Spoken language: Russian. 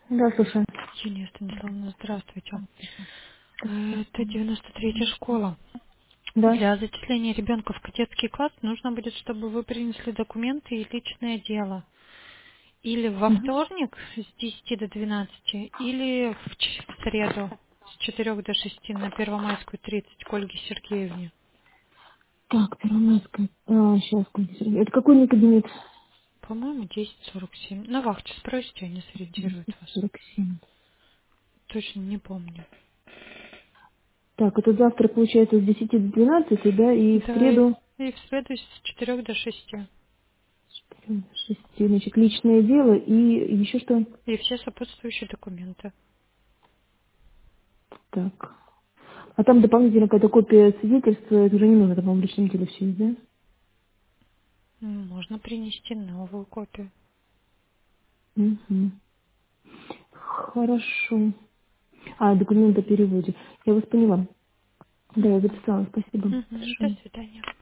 Да, слушаю. Евгения Станиславовна, здравствуйте. Здравствуйте. Это 93-я школа. Да. Для зачисления ребенка в кадетский класс нужно будет, чтобы вы принесли документы и личное дело. Или во Мгм. вторник с 10 до 12, или в среду с 4 до 6 на Первомайскую 30 к Ольге Сергеевне. Так, Первомайская. Сейчас, это какой мне кабинет? По-моему, 10:47. На вахте спросите, они сориентируют вас. 10:47. Точно не помню. Так, это завтра получается с 10 до 12, да, и в Да, среду и в среду с 4 до 6. с 6, значит, личное дело и еще что? И все сопутствующие документы. Так. А там дополнительно какая-то копия свидетельства, это уже не нужно, это, по-моему, в личном деле все есть, да? Можно принести новую копию. Угу. Хорошо. Документ о переводе. Я вас поняла. Да, я записала. Спасибо. Мгм. До Хорошо. свидания.